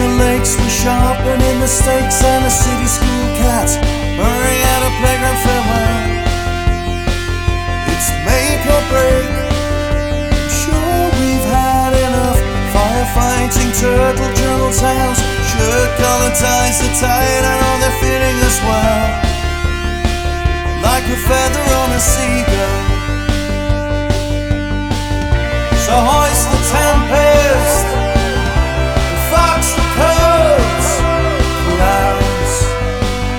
the lakes we're sharpening the stakes, and a city school cat hurrying at a playground farewell. It's make or break. I'm sure we've had enough firefighting, turtle journal tales, shirt collar ties are tied. I know they're feeling as well, like a feather on a seagull.